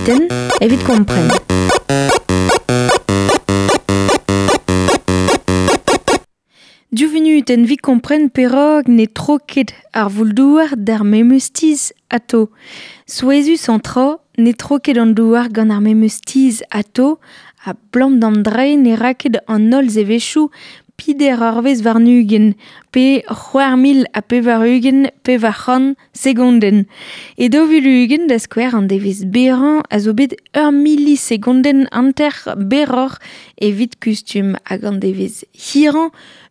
minuten evit kompren. Juvenuten vi kompren perog ne troket ar voul-douar d'ar memeus-tiz ato. Souezus an tra ne troket an douar gant ar memeus-tiz ato a blamp d'an dre ne raket an olz evechou pider arvez varnugen pe 4.000 a pevarugen pevarc'han segonden. E dovulugen da skouer an devez beran a zo bet millisegonden anter beror evit kustum hag an devez hiran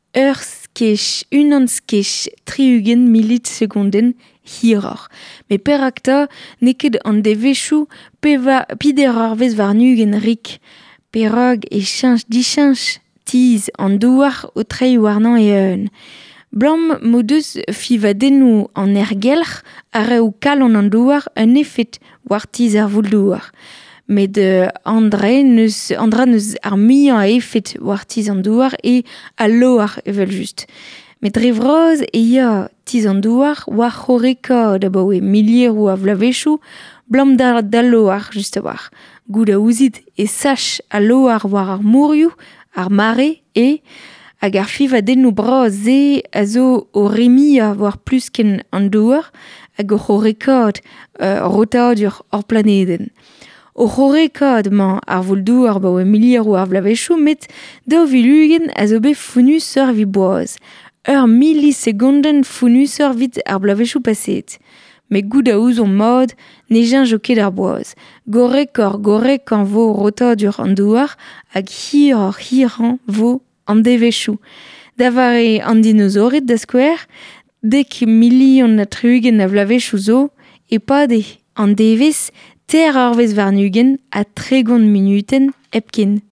unan skech 3 millisegonden hiror. Me perakta neket an devechou pider arvez varnugen rik. Perog e dichanch tiz an douar o trei warnan e eun. Blam modus fivadennou an gelc'h a reo kalon an douar un effet war tiz ar voul-douar. Met andra neus ar mian a effet war tiz an douar e a loar evel just. Met revroz e ya tiz an douar war c'horeka da baoe milierou a vlavechou blam da loar just war. Gout a ouzit e sach a loar war ar mourioù, ar mare e hag ar fivadennou bras ze a zo o remia war plus ken an douar hag o c'horekad rotadur hor planeden. O c'horekad man ar voul-douar ba oe milierou ar vlavechou met da vilugen a zo bet founus ur vi boaz. Millisegonden founus ur vit ar vlavechou paset. Met gout a ouzon mod nejen jo ket ar boaz. Gorek an vo rotadur an douar hag hiran vo an devechou. Da vare an dinozoret da skouer, 10 million na trugen a vlavechou zo, e pade an devez ter arvez varnugen a 3 minuten epken.